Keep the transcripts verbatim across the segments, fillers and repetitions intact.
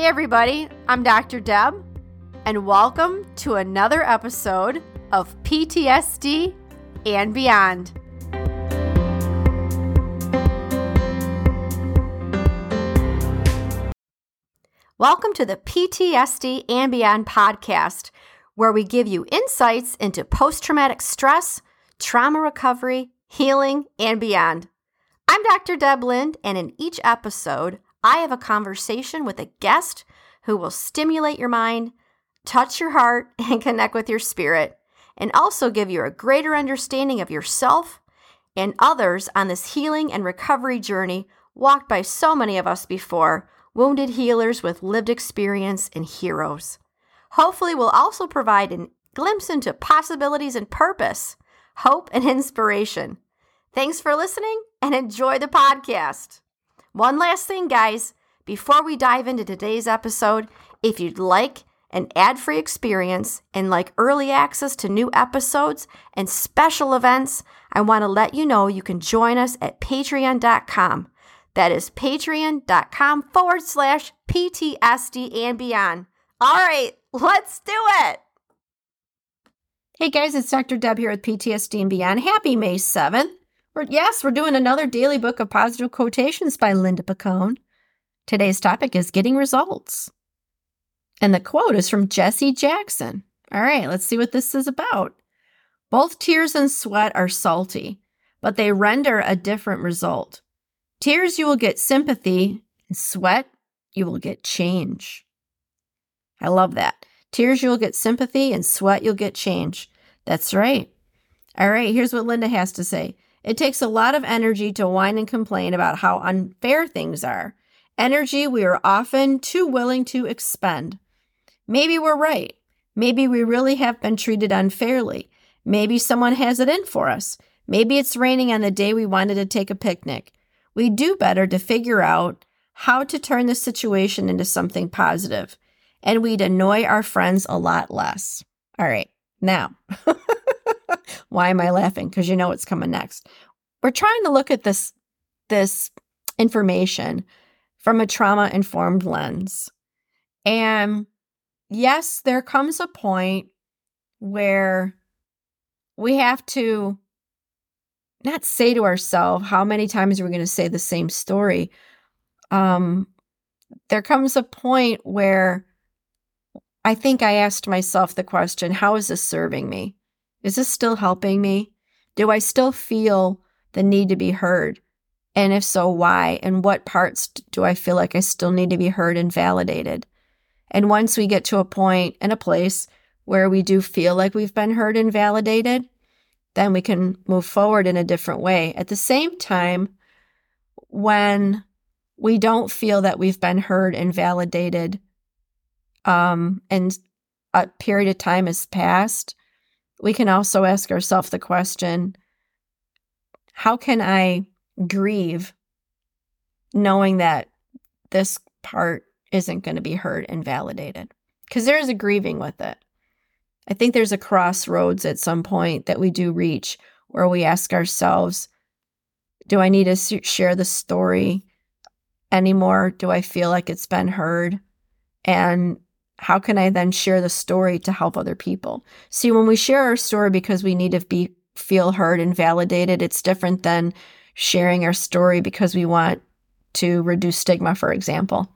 everybody, I'm Doctor Deb, and welcome to another episode of P T S D and Beyond. Welcome to the P T S D and Beyond podcast, where we give you insights into post-traumatic stress, trauma recovery, healing, and beyond. I'm Doctor Deb Lind, and in each episode, I have a conversation with a guest who will stimulate your mind, touch your heart, and connect with your spirit, and also give you a greater understanding of yourself and others on this healing and recovery journey walked by so many of us before, wounded healers with lived experience and heroes. Hopefully, we'll also provide a glimpse into possibilities and purpose, hope, and inspiration. Thanks for listening and enjoy the podcast. One last thing, guys, before we dive into today's episode, if you'd like an ad-free experience and like early access to new episodes and special events, I want to let you know you can join us at patreon dot com. That is patreon.com forward slash PTSD and beyond. All right, let's do it. Hey guys, it's Doctor Deb here with P T S D and Beyond. Happy May seventh. We're, yes, we're doing another daily book of positive quotations by Linda Picone. Today's topic is getting results. And the quote is from Jesse Jackson. All right, let's see what this is about. Both tears and sweat are salty, but they render a different result. Tears, you will get sympathy, and sweat, you will get change. I love that. Tears, you'll get sympathy, and sweat, you'll get change. That's right. All right, here's what Linda has to say. It takes a lot of energy to whine and complain about how unfair things are. Energy we are often too willing to expend. Maybe we're right. Maybe we really have been treated unfairly. Maybe someone has it in for us. Maybe it's raining on the day we wanted to take a picnic. We do better to figure out how to turn the situation into something positive, and we'd annoy our friends a lot less. All right, now, why am I laughing? Because you know what's coming next. We're trying to look at this, this information from a trauma-informed lens. And yes, there comes a point where we have to not say to ourselves, how many times are we going to say the same story? Um, there comes a point where I think I asked myself the question, how is this serving me? Is this still helping me? Do I still feel the need to be heard? And if so, why? And what parts do I feel like I still need to be heard and validated? And once we get to a point and a place where we do feel like we've been heard and validated, then we can move forward in a different way. At the same time, when we don't feel that we've been heard and validated, um, and a period of time has passed, we can also ask ourselves the question, how can I grieve knowing that this part isn't going to be heard and validated? Because there is a grieving with it. I think there's a crossroads at some point that we do reach where we ask ourselves, do I need to share the story anymore? Do I feel like it's been heard? And how can I then share the story to help other people? See, when we share our story because we need to be feel heard and validated, it's different than sharing our story because we want to reduce stigma, for example.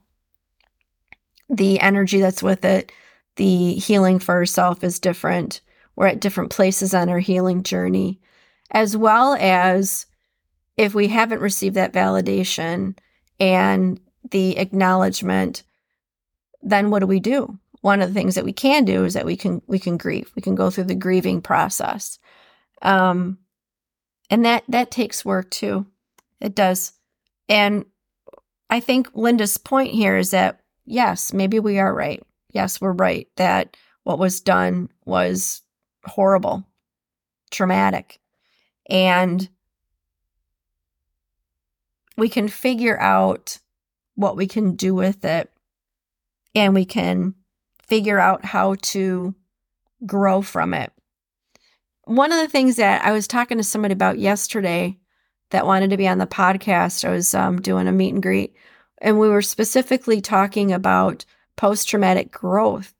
The energy that's with it, the healing for ourselves is different. We're at different places on our healing journey, as well as if we haven't received that validation and the acknowledgement, then what do we do? One of the things that we can do is that we can we can grieve. We can go through the grieving process. Um, and that that takes work too. It does. And I think Linda's point here is that, yes, maybe we are right. Yes, we're right that what was done was horrible, traumatic. And we can figure out what we can do with it, and we can figure out how to grow from it. One of the things that I was talking to somebody about yesterday that wanted to be on the podcast, I was um, doing a meet and greet, and we were specifically talking about post-traumatic growth.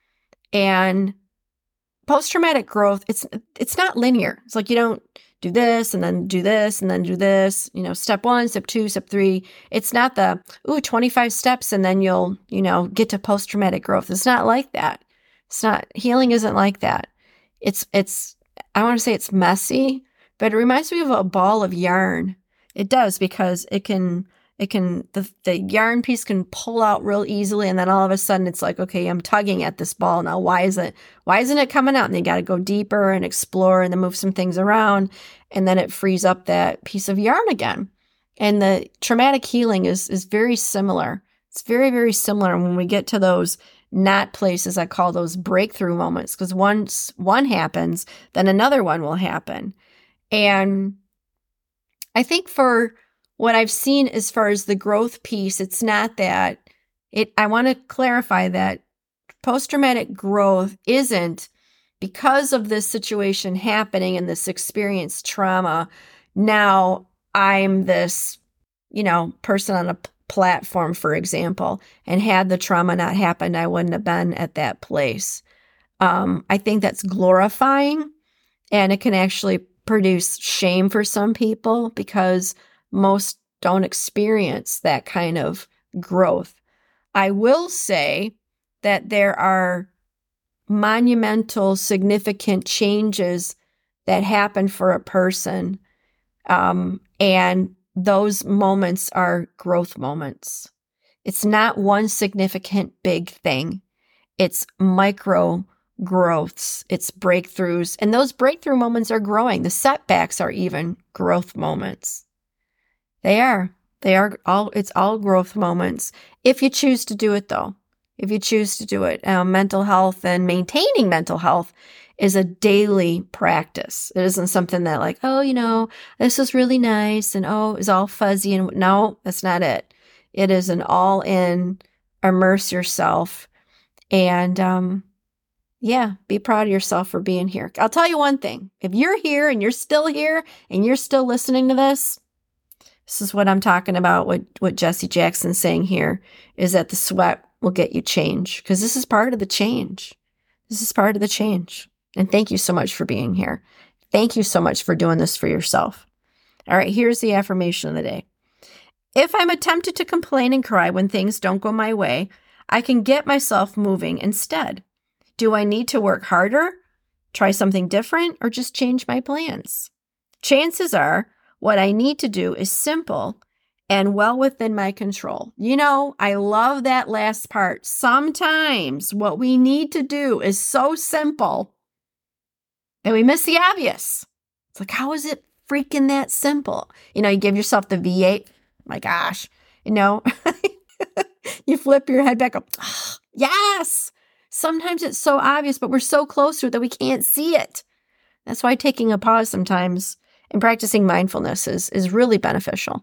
And post-traumatic growth, it's it's not linear. It's like you don't do this and then do this and then do this, you know, step one, step two, step three. It's not the, ooh, twenty-five steps and then you'll, you know, get to post-traumatic growth. It's not like that. It's not, healing isn't like that. It's, it's, I want to say it's messy, but it reminds me of a ball of yarn. It does, because it can, it can, the, the yarn piece can pull out real easily. And then all of a sudden it's like, okay, I'm tugging at this ball now. Why is it, why isn't it coming out? And you got to go deeper and explore and then move some things around. And then it frees up that piece of yarn again. And the traumatic healing is, is very similar. It's very, very similar. And when we get to those not places, I call those breakthrough moments, because once one happens, then another one will happen. And I think for what I've seen as far as the growth piece, it's not that it, I want to clarify that post-traumatic growth isn't because of this situation happening and this experienced trauma. Now I'm this, you know, person on a p- platform, for example, and had the trauma not happened, I wouldn't have been at that place. Um, I think that's glorifying, and it can actually produce shame for some people because most don't experience that kind of growth. I will say that there are monumental, significant changes that happen for a person. Um, and those moments are growth moments. It's not one significant big thing. It's micro growths. It's breakthroughs. And those breakthrough moments are growing. The setbacks are even growth moments. They are. They are all, it's all growth moments. If you choose to do it, though, if you choose to do it, um, mental health and maintaining mental health is a daily practice. It isn't something that like, oh, you know, this is really nice and oh, it's all fuzzy. And no, that's not it. It is an all in, immerse yourself, and um, yeah, be proud of yourself for being here. I'll tell you one thing. If you're here and you're still here and you're still listening to this, this is what I'm talking about. What, what Jesse Jackson's saying here is that the sweat will get you change, because this is part of the change. This is part of the change. And thank you so much for being here. Thank you so much for doing this for yourself. All right, here's the affirmation of the day. If I'm tempted to complain and cry when things don't go my way, I can get myself moving instead. Do I need to work harder, try something different, or just change my plans? Chances are what I need to do is simple and well within my control. You know, I love that last part. Sometimes what we need to do is so simple and we miss the obvious. It's like, how is it freaking that simple? You know, you give yourself the V eight. My gosh, you know, you flip your head back up. Oh, yes. Sometimes it's so obvious, but we're so close to it that we can't see it. That's why taking a pause sometimes and practicing mindfulness is, is really beneficial.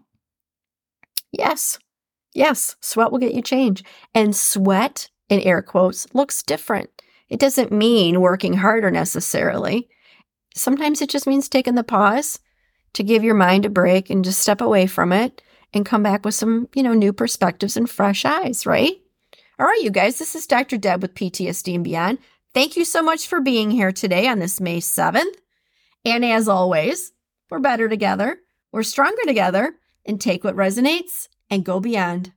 Yes. Yes. Sweat will get you change. And sweat, in air quotes, looks different. It doesn't mean working harder necessarily. Sometimes it just means taking the pause to give your mind a break and just step away from it and come back with some, you know, new perspectives and fresh eyes, right? All right, you guys, this is Doctor Deb with P T S D and Beyond. Thank you so much for being here today on this May seventh. And as always, we're better together, we're stronger together, and take what resonates and go beyond.